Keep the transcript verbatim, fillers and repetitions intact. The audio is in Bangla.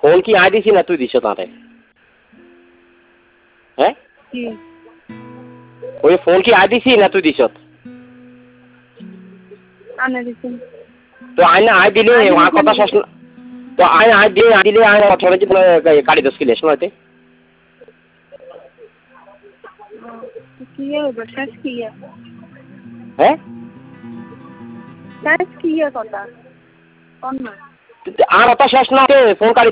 ফোন কি আই দিছি না তুই দিছ তারে? হ্যাঁ কি ওই ফোন কি আই দিছি না তুই দিছ? আনে দিছেন তো আইনা আই দিলে আর কথা শেষ না। তো আই আই দিলে আই দিলে আর কথা বলে কাটি দশ কিলো শোনাতে কি হবে শেষ কি হ্যাঁ শেষ কি কথা কন না আর কথা শেষ না ফোন কাটি